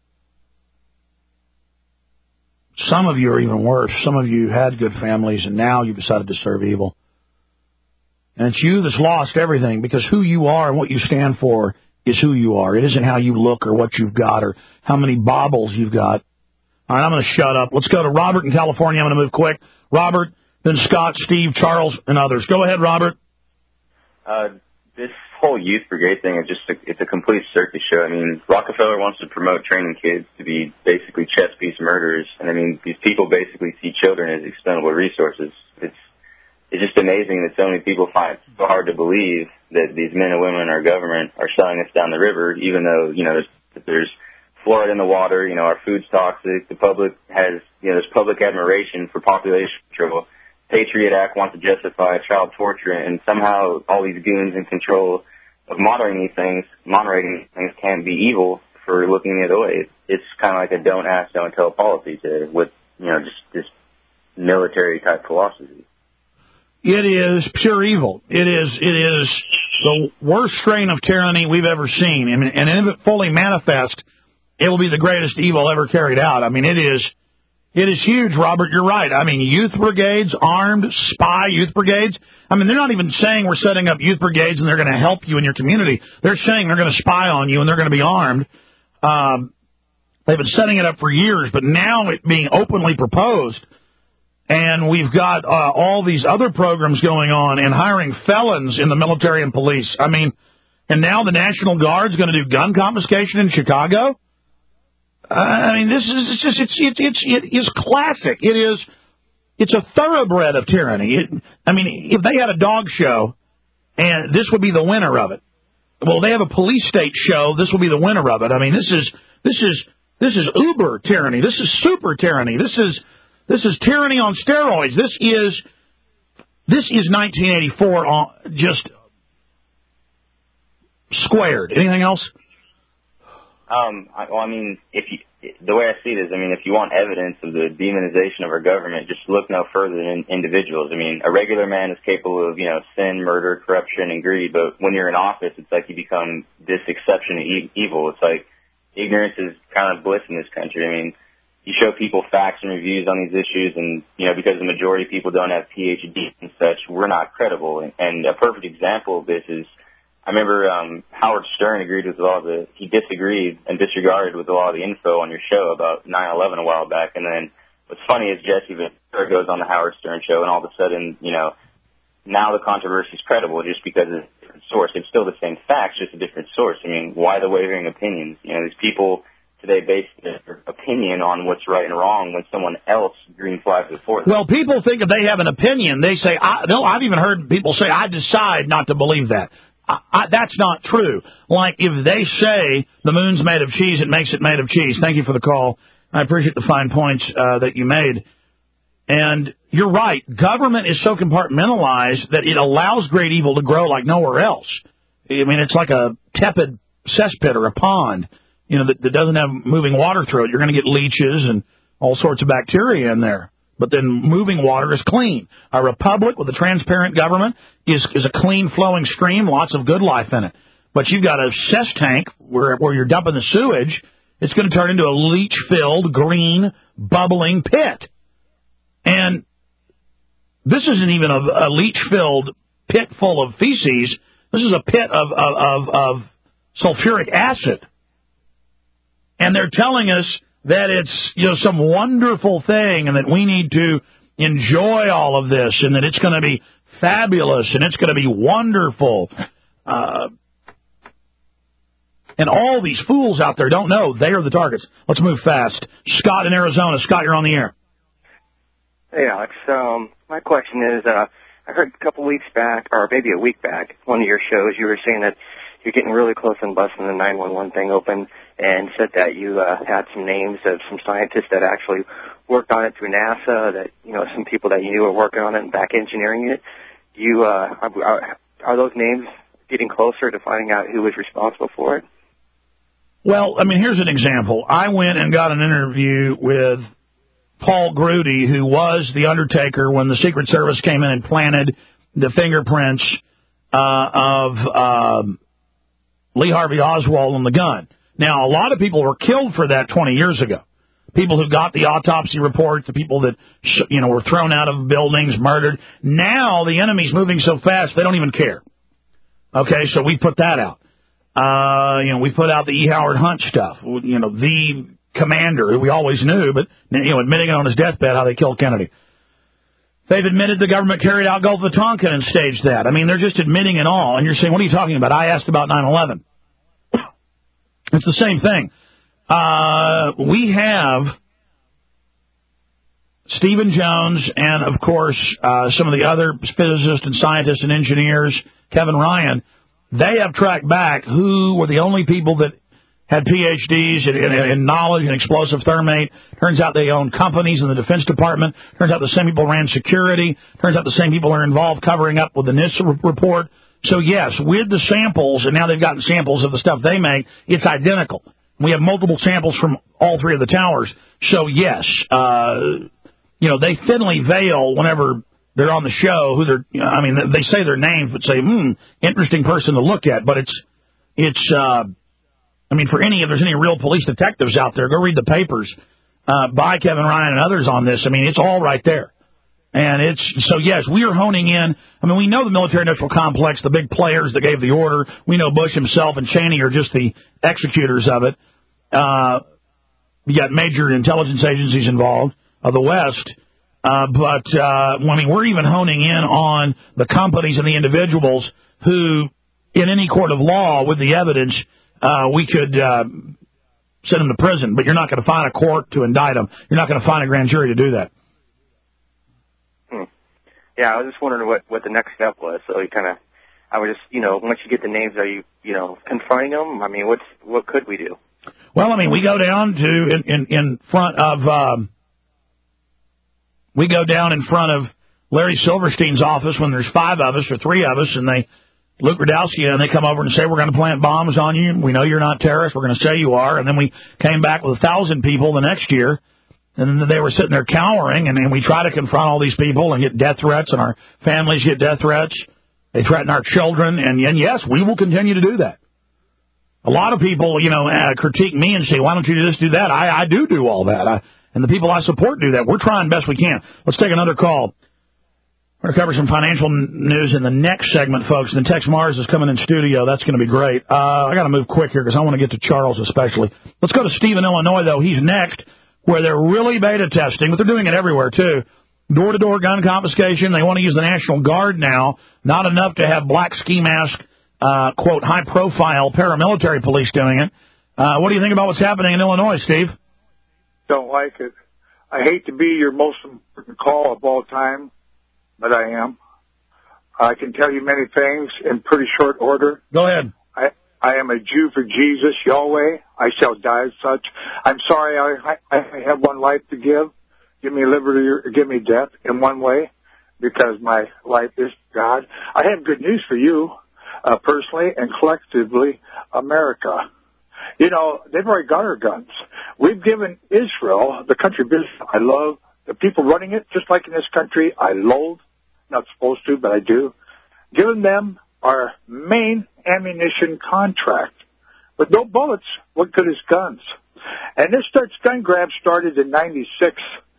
[SPEAKER 2] Some of you are even worse. Some of you had good families, and now you've decided to serve evil. And it's you that's lost everything, because who you are and what you stand for is who you are. It isn't how you look or what you've got or how many baubles you've got. All right, I'm going to shut up. Let's go to Robert in California. I'm going to move quick. Robert, then Scott, Steve, Charles, and others. Go ahead, Robert.
[SPEAKER 20] Uh, this whole youth brigade thing is just a, it's a complete circus show. I mean, Rockefeller wants to promote training kids to be basically chess piece murderers. And I mean, these people basically see children as expendable resources. It's, it's just amazing that so many people find it so hard to believe that these men and women in our government are selling us down the river, even though, you know, there's, there's fluoride in the water, you know, our food's toxic, the public has, you know, there's public admiration for population control. Patriot Act wants to justify child torture, and somehow all these goons in control of monitoring these things, monitoring these things can't be evil for looking the other way. It's kind of like a don't ask, don't tell policy to, with, you know, just this military type philosophy.
[SPEAKER 2] It is pure evil. It is it is the worst strain of tyranny we've ever seen. And, and if it fully manifests, it will be the greatest evil ever carried out. I mean, it is it is huge, Robert. You're right. I mean, youth brigades, armed spy youth brigades. I mean, they're not even saying we're setting up youth brigades and they're going to help you in your community. They're saying they're going to spy on you and they're going to be armed. Um, they've been setting it up for years, but now it being openly proposed. And we've got uh, all these other programs going on and hiring felons in the military and police. I mean, and now the National Guard's going to do gun confiscation in Chicago. Uh, I mean, this is it's just it's it's it's it is classic. It is it's a thoroughbred of tyranny. It, I mean, if they had a dog show And this would be the winner of it. Well, they have a police state show. This will be the winner of it. I mean, this is this is this is uber tyranny. This is super tyranny. This is this is tyranny on steroids. This is this is nineteen eighty-four on, just squared. Anything else?
[SPEAKER 20] Um, I, well, I mean, if you, the way I see it is, I mean, if you want evidence of the demonization of our government, just look no further than individuals. I mean, a regular man is capable of, you know, sin, murder, corruption, and greed, but when you're in office, it's like you become this exception to e- evil. It's like ignorance is kind of bliss in this country. I mean, you show people facts and reviews on these issues, and, you know, because the majority of people don't have P H Ds and such, we're not credible. And, and a perfect example of this is, I remember um, Howard Stern agreed with a lot of the, he disagreed and disregarded with a lot of the info on your show about nine eleven a while back. And then what's funny is Jesse Ventura goes on the Howard Stern show, and all of a sudden, you know, now the controversy is credible just because it's a different source. It's still the same facts, just a different source. I mean, why the wavering opinions? You know, these people today base their opinion on what's right and wrong when someone else green flags it for them.
[SPEAKER 2] Well, people think if they have an opinion, they say, I, no, I've even heard people say, I decide not to believe that. I, I, that's not true. Like, if they say the moon's made of cheese, it makes it made of cheese. Thank you for the call. I appreciate the fine points uh, that you made. And you're right. Government is so compartmentalized that it allows great evil to grow like nowhere else. I mean, it's like a tepid cesspit or a pond, you know, that, that doesn't have moving water through it. You're going to get leeches and all sorts of bacteria in there. But then moving water is clean. A republic with a transparent government is is a clean flowing stream, lots of good life in it. But you've got a cess tank where where you're dumping the sewage. It's going to turn into a leech-filled, green, bubbling pit. And this isn't even a, a leech-filled pit full of feces. This is a pit of, of, of, of sulfuric acid. And they're telling us that it's, you know, some wonderful thing and that we need to enjoy all of this and that it's going to be fabulous and it's going to be wonderful. Uh, and all these fools out there don't know they are the targets. Let's move fast. Scott in Arizona. Scott, you're on the air.
[SPEAKER 21] Hey, Alex. Um, my question is, uh, I heard a couple weeks back, or maybe a week back, one of your shows, you were saying that you're getting really close on busting the nine one one thing open, and said that you uh, had some names of some scientists that actually worked on it through NASA, that, you know, some people that you knew were working on it and back engineering it. You uh, are, are those names getting closer to finding out who was responsible for it?
[SPEAKER 2] Well, I mean, here's an example. I went and got an interview with Paul Grudy, who was the Undertaker when the Secret Service came in and planted the fingerprints uh, of um, Lee Harvey Oswald on the gun. Now, a lot of people were killed for that twenty years ago. People who got the autopsy reports, the people that, you know, were thrown out of buildings, murdered. Now the enemy's moving so fast they don't even care. Okay, so we put that out. Uh, you know, we put out the E. Howard Hunt stuff. You know, the commander, who we always knew, but, you know, admitting it on his deathbed how they killed Kennedy. They've admitted the government carried out Gulf of Tonkin and staged that. I mean, they're just admitting it all. And you're saying, what are you talking about? I asked about nine eleven. It's the same thing. Uh, we have Stephen Jones and, of course, uh, some of the other physicists and scientists and engineers, Kevin Ryan. They have tracked back who were the only people that had P H Ds in, in, in knowledge and explosive thermate. Turns out they own companies in the Defense Department. Turns out the same people ran security. Turns out the same people are involved covering up with the NIST report. So, yes, with the samples, and now they've gotten samples of the stuff they make, it's identical. We have multiple samples from all three of the towers. So, yes, uh, you know, they thinly veil whenever they're on the show who they're, you know, I mean, they say their names, but say, hmm, interesting person to look at. But it's, it's, uh, I mean, for any, if there's any real police detectives out there, go read the papers uh, by Kevin Ryan and others on this. I mean, it's all right there. And it's, so yes, we are honing in. I mean, we know the military-industrial complex, the big players that gave the order. We know Bush himself and Cheney are just the executors of it. Uh, you got major intelligence agencies involved of the West. Uh, but, uh, I mean, we're even honing in on the companies and the individuals who, in any court of law, with the evidence, uh, we could, uh, send them to prison. But you're not going to find a court to indict them. You're not going to find a grand jury to do that.
[SPEAKER 21] Hmm. Yeah, I was just wondering what, what the next step was. So you kind of, I would just, you know, once you get the names, are you, you know, confronting them? I mean, what's what could we do?
[SPEAKER 2] Well, I mean, we go down to in in, in front of um, we go down in front of Larry Silverstein's office when there's five of us or three of us, and they Luke Rudowski and they come over and say we're going to plant bombs on you. We know you're not terrorists. We're going to say you are, and then we came back with a thousand people the next year. And then they were sitting there cowering, and, and we try to confront all these people and get death threats, and our families get death threats. They threaten our children, and, and yes, we will continue to do that. A lot of people, you know, uh, critique me and say, why don't you do this, do that? I, I do do all that, I, and the people I support do that. We're trying best we can. Let's take another call. We're going to cover some financial n- news in the next segment, folks. And Tex Mars is coming in studio. That's going to be great. Uh, I got to move quick here because I want to get to Charles especially. Let's go to Steve in Illinois, though. He's next, where they're really beta testing, but they're doing it everywhere, too. Door-to-door gun confiscation. They want to use the National Guard now. Not enough to have black ski mask, uh, quote, high-profile paramilitary police doing it. Uh, what do you think about what's happening in Illinois, Steve?
[SPEAKER 3] Don't like it. I hate to be your most important call of all time, but I am. I can tell you many things in pretty short order.
[SPEAKER 2] Go ahead.
[SPEAKER 3] I I am a Jew for Jesus, Yahweh. I shall die as such. I'm sorry I, I, I have one life to give. Give me liberty or give me death in one way because my life is God. I have good news for you, uh, personally and collectively, America. You know, they've already got our guns. We've given Israel, the country of Israel, I love the people running it, just like in this country, I loathe. Not supposed to, but I do. Given them our main ammunition contract. With no bullets, what good is guns? And this starts, gun grab started in ninety-six,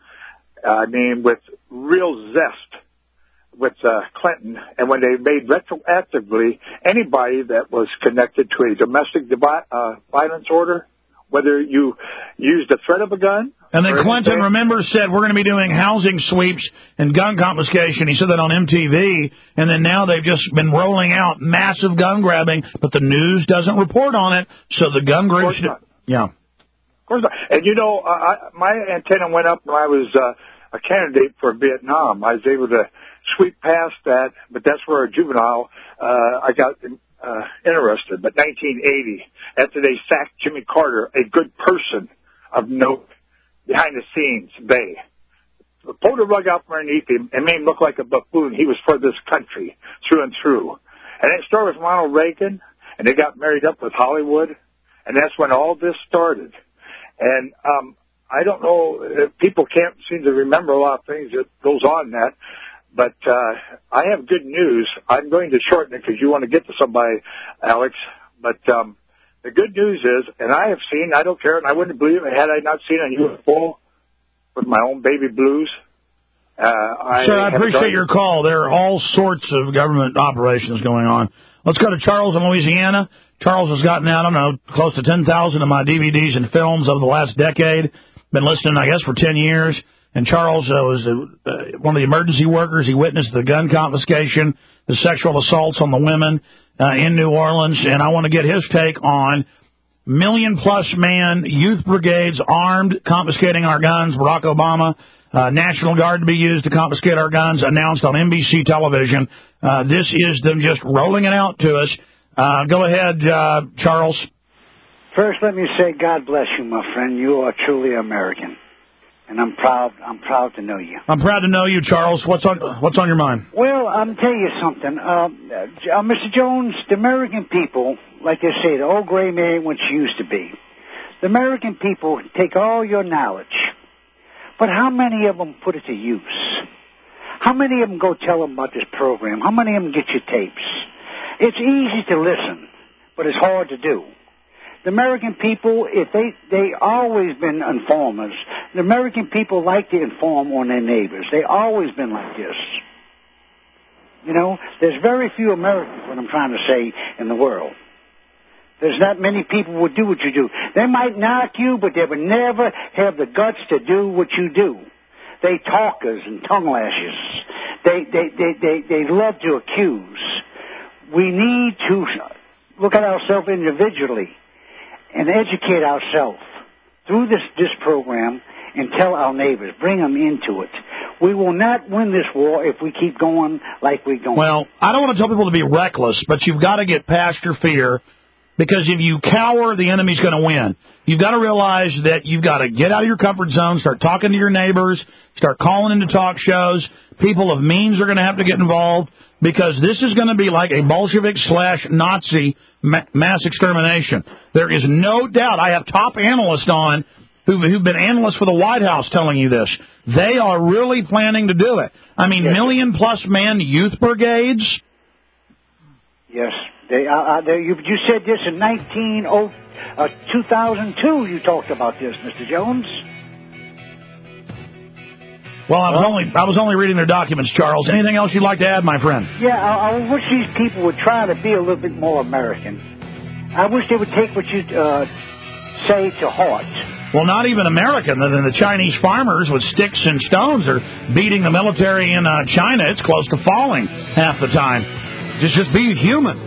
[SPEAKER 3] I mean, with real zest with uh, Clinton. And when they made retroactively anybody that was connected to a domestic devi- uh, violence order, whether you used the threat of a gun.
[SPEAKER 2] And then Clinton, remember, said we're going to be doing housing sweeps and gun confiscation. He said that on M T V. And then now they've just been rolling out massive gun grabbing, but the news doesn't report on it. So the gun groups, yeah.
[SPEAKER 3] Of course not. And you know, I, my antenna went up when I was uh, a candidate for Vietnam. I was able to sweep past that, but that's where a juvenile, uh, I got uh, interested. But nineteen eighty, after they sacked Jimmy Carter, a good person of note, behind the scenes, they pulled the rug out from underneath him and made him look like a buffoon. He was for this country through and through. And it started with Ronald Reagan, and they got married up with Hollywood, and that's when all this started. And um, I don't know, people can't seem to remember a lot of things that goes on in that, but uh, I have good news. I'm going to shorten it because you want to get to somebody, Alex, but um, the good news is, and I have seen, I don't care, and I wouldn't believe it had I not seen a U F O with my own baby blues. Uh, I
[SPEAKER 2] Sir, I appreciate your call. There are all sorts of government operations going on. Let's go to Charles in Louisiana. Charles has gotten, I don't know, close to ten thousand of my D V Ds and films over the last decade. Been listening, I guess, for ten years. And Charles uh, was uh, one of the emergency workers. He witnessed the gun confiscation, the sexual assaults on the women uh, in New Orleans. And I want to get his take on million-plus man youth brigades armed, confiscating our guns. Barack Obama, uh, National Guard to be used to confiscate our guns, announced on N B C television. Uh, this is them just rolling it out to us. Uh, go ahead, uh, Charles.
[SPEAKER 22] First, let me say God bless you, my friend. You are truly American. And I'm proud. I'm proud to know you.
[SPEAKER 2] I'm proud to know you, Charles. What's on What's on your mind?
[SPEAKER 22] Well, I'm telling you something, uh, uh, Mister Jones. The American people, like they say, the old gray man which used to be. The American people take all your knowledge, but how many of them put it to use? How many of them go tell them about this program? How many of them get your tapes? It's easy to listen, but it's hard to do. The American people, if they, they always been informers. The American people like to inform on their neighbors. They always been like this. You know, there's very few Americans, what I'm trying to say, in the world. There's not many people who would do what you do. They might knock you, but they would never have the guts to do what you do. They talkers and tongue lashes. They, they, they, they, they love to accuse. We need to look at ourselves individually and educate ourselves through this, this program and tell our neighbors, bring them into it. We will not win this war if we keep going like we're going.
[SPEAKER 2] Well, I don't want to tell people to be reckless, but you've got to get past your fear, because if you cower, the enemy's going to win. You've got to realize that you've got to get out of your comfort zone, start talking to your neighbors, start calling into talk shows. People of means are going to have to get involved, because this is going to be like a Bolshevik slash Nazi ma- mass extermination. There is no doubt. I have top analysts on who've, who've been analysts for the White House telling you this. They are really planning to do it. I mean, yes. million-plus man youth brigades.
[SPEAKER 22] Yes. They, uh, uh, they, you, you said this in nineteen oh, uh, two thousand two. You talked about this, Mister Jones.
[SPEAKER 2] Well, I was only I was only reading their documents, Charles. Anything else you'd like to add, my friend?
[SPEAKER 22] Yeah, I, I wish these people would try to be a little bit more American. I wish they would take what you uh, say to heart.
[SPEAKER 2] Well, not even American. The, the Chinese farmers with sticks and stones are beating the military in uh, China. It's close to falling half the time. Just, just be human.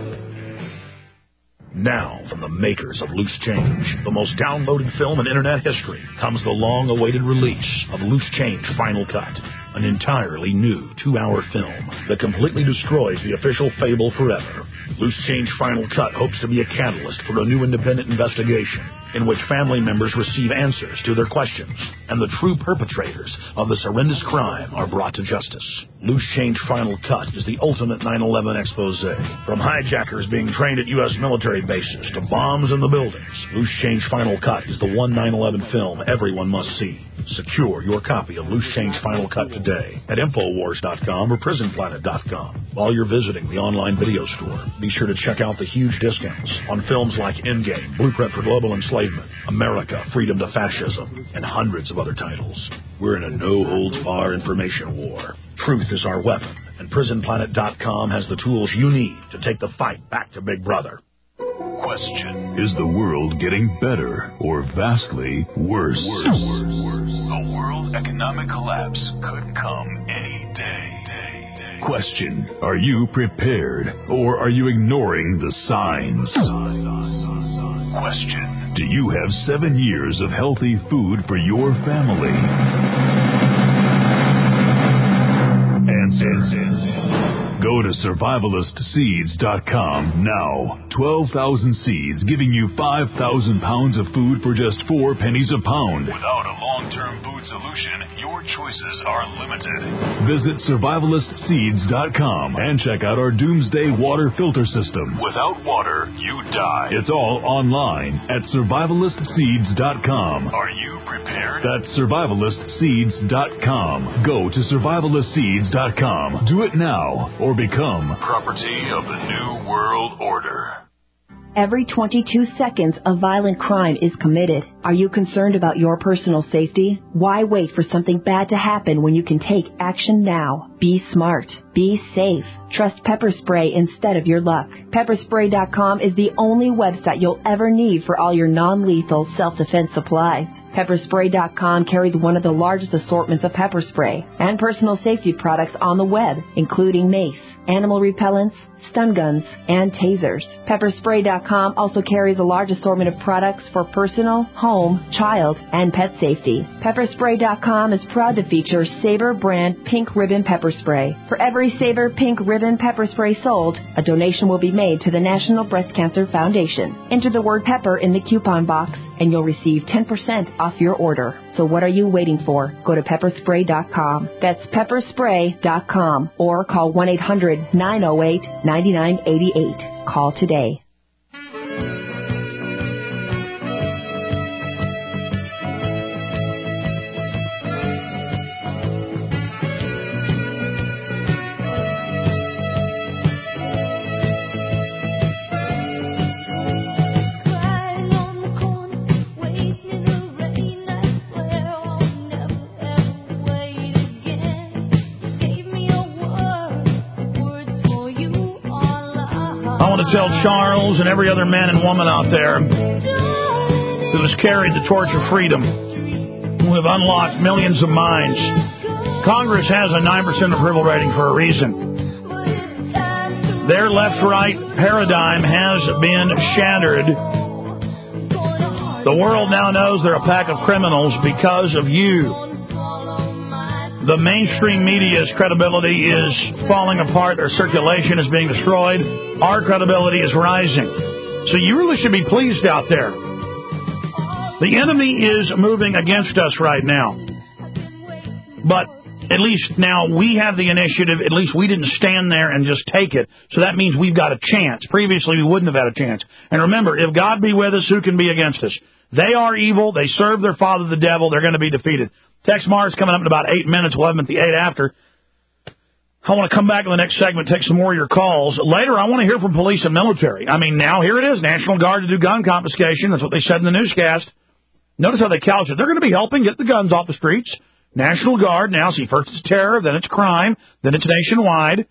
[SPEAKER 4] Now, from the makers of Loose Change, the most downloaded film in Internet history, comes the long-awaited release of Loose Change Final Cut, an entirely new two-hour film that completely destroys the official fable forever. Loose Change Final Cut hopes to be a catalyst for a new independent investigation in which family members receive answers to their questions, and the true perpetrators of this horrendous crime are brought to justice. Loose Change Final Cut is the ultimate nine eleven expose. From hijackers being trained at U S military bases to bombs in the buildings, Loose Change Final Cut is the one nine eleven film everyone must see. Secure your copy of Loose Change Final Cut today at Infowars dot com or Prison Planet dot com. While you're visiting the online video store, be sure to check out the huge discounts on films like Endgame, Blueprint for Global Enslavement, America, Freedom to Fascism, and hundreds of other titles. We're in a no-holds-barred information war. Truth is our weapon, and Prison Planet dot com has the tools you need to take the fight back to Big Brother.
[SPEAKER 7] Question: is the world getting better or vastly worse? Worse. A world economic collapse could come any day. Question: are you prepared or are you ignoring the signs? Question: do you have seven years of healthy food for your family? Answer: go to survivalist seeds dot com now. twelve thousand seeds giving you five thousand pounds of food for just four pennies a pound. Without a long-term food solution, your choices are limited. Visit survivalist seeds dot com and check out our Doomsday Water Filter System. Without water, you die. It's all online at survivalist seeds dot com. Are you prepared? That's survivalist seeds dot com. Go to survivalist seeds dot com. Do it now or become property of the New World Order.
[SPEAKER 23] Every twenty-two seconds, a violent crime is committed. Are you concerned about your personal safety? Why wait for something bad to happen when you can take action now? Be smart. Be safe. Trust Pepper Spray instead of your luck. Pepper Spray dot com is the only website you'll ever need for all your non-lethal self-defense supplies. Pepper Spray dot com carries one of the largest assortments of pepper spray and personal safety products on the web, including mace, animal repellents, stun guns, and tasers. Pepper Spray dot com also carries a large assortment of products for personal, home, child, and pet safety. Pepper Spray dot com is proud to feature Sabre brand Pink Ribbon Pepper Spray. For every Sabre Pink Ribbon Pepper Spray sold, a donation will be made to the National Breast Cancer Foundation. Enter the word pepper in the coupon box, and you'll receive ten percent off your order. So what are you waiting for? Go to Pepper Spray dot com. That's Pepper Spray dot com or call one eight hundred nine oh eight nine nine eight eight. Call today.
[SPEAKER 2] Tell Charles and every other man and woman out there who has carried the torch of freedom, who have unlocked millions of minds. Congress has a nine percent approval rating for a reason. Their left-right paradigm has been shattered. The world now knows they're a pack of criminals because of you. The mainstream media's credibility is falling apart. Their circulation is being destroyed. Our credibility is rising. So you really should be pleased out there. The enemy is moving against us right now. But at least now we have the initiative. At least we didn't stand there and just take it. So that means we've got a chance. Previously, we wouldn't have had a chance. And remember, if God be with us, who can be against us? They are evil. They serve their father, the devil. They're going to be defeated. Text Mars coming up in about eight minutes. We'll have them at the eight after. I want to come back in the next segment, take some more of your calls. Later, I want to hear from police and military. I mean, now here it is, National Guard to do gun confiscation. That's what they said in the newscast. Notice how they couch it. They're going to be helping get the guns off the streets. National Guard now, see, first it's terror, then it's crime, then it's nationwide.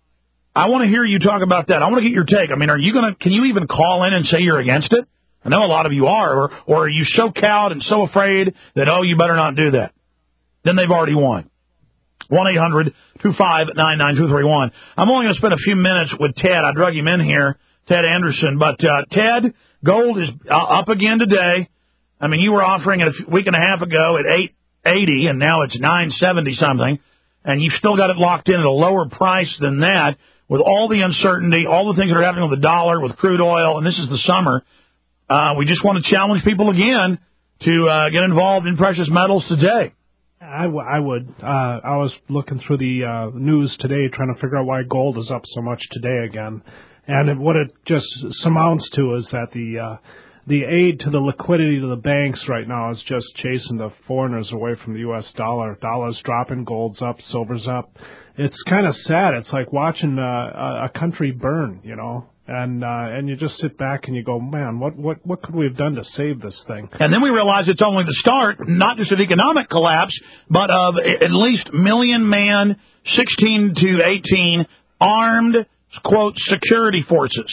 [SPEAKER 2] I want to hear you talk about that. I want to get your take. I mean, are you going to, can you even call in and say you're against it? I know a lot of you are, or, or are you so cowed and so afraid that, oh, you better not do that? Then they've already won. one eight hundred two five nine nine two three one. I'm only going to spend a few minutes with Ted. I drug him in here, Ted Anderson. But, uh, Ted, gold is uh, up again today. I mean, you were offering it a week and a half ago at eight eighty, and now it's nine seventy something, and you've still got it locked in at a lower price than that with all the uncertainty, all the things that are happening with the dollar, with crude oil, and this is the summer. Uh, we just want to challenge people again to uh, get involved in precious metals today.
[SPEAKER 12] I, w- I would. Uh, I was looking through the uh, news today trying to figure out why gold is up so much today again. And it, what it just amounts to is that the uh, the aid to the liquidity to the banks right now is just chasing the foreigners away from the U S dollar. Dollar's dropping, gold's up, silver's up. It's kind of sad. It's like watching uh, a, a country burn, you know. And uh, and you just sit back and you go, man, what, what what could we have done to save this thing?
[SPEAKER 2] And then we realize it's only the start, not just of economic collapse, but of at least million-man, sixteen to eighteen armed, quote, security forces.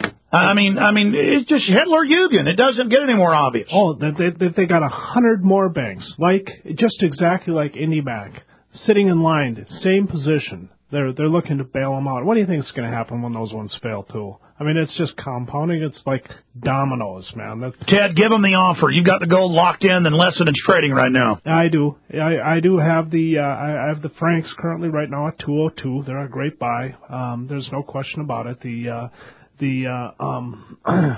[SPEAKER 2] I mean, I mean, it's just Hitler-Jugend. It doesn't get any more obvious.
[SPEAKER 12] Oh, they they, they got a hundred more banks, like just exactly like IndyMac, sitting in line, same position. They're they're looking to bail them out. What do you think is going to happen when those ones fail too? I mean, it's just compounding. It's like dominoes, man. That's,
[SPEAKER 2] Ted, give them the offer. You've got the gold locked in, then less than it's trading right now.
[SPEAKER 12] I do. I, I do have the uh, I, I have the Franks currently right now at two oh two. They're a great buy. Um, there's no question about it. The uh, the uh, um,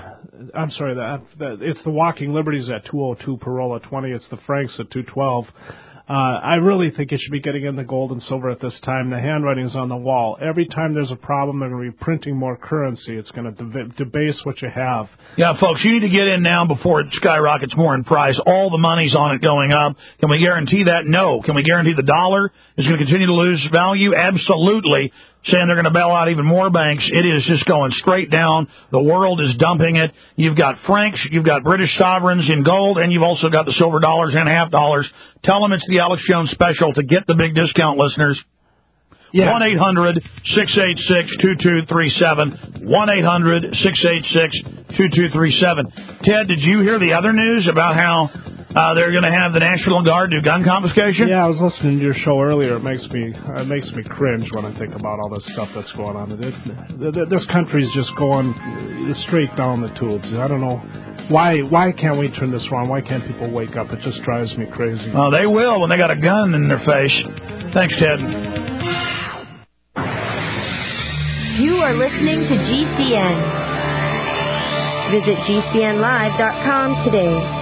[SPEAKER 12] I'm sorry, that it's the Walking Liberties at two oh two, Parola twenty. It's the Franks at two twelve. Uh, I really think it should be getting in the gold and silver at this time. The handwriting's on the wall. Every time there's a problem, they're going to be printing more currency. It's going to deb- debase what you have.
[SPEAKER 2] Yeah, folks, you need to get in now before it skyrockets more in price. All the money's on it going up. Can we guarantee that? No. Can we guarantee the dollar is going to continue to lose value? Absolutely. Saying they're going to bail out even more banks. It is just going straight down. The world is dumping it. You've got francs, you've got British sovereigns in gold, and you've also got the silver dollars and half dollars. Tell them it's the Alex Jones special to get the big discount, listeners. Yeah. one eight hundred six eight six two two three seven. one eight hundred six eight six two two three seven. Ted, did you hear the other news about how uh, they're going to have the National Guard do gun confiscation?
[SPEAKER 12] Yeah, I was listening to your show earlier. It makes me it makes me cringe when I think about all this stuff that's going on. It, it, this country's just going straight down the tubes. I don't know. Why why can't we turn this around? Why can't people wake up? It just drives me crazy.
[SPEAKER 2] Oh, they will when they got a gun in their face. Thanks, Ted.
[SPEAKER 5] You are listening to G C N. Visit G C N live dot com today.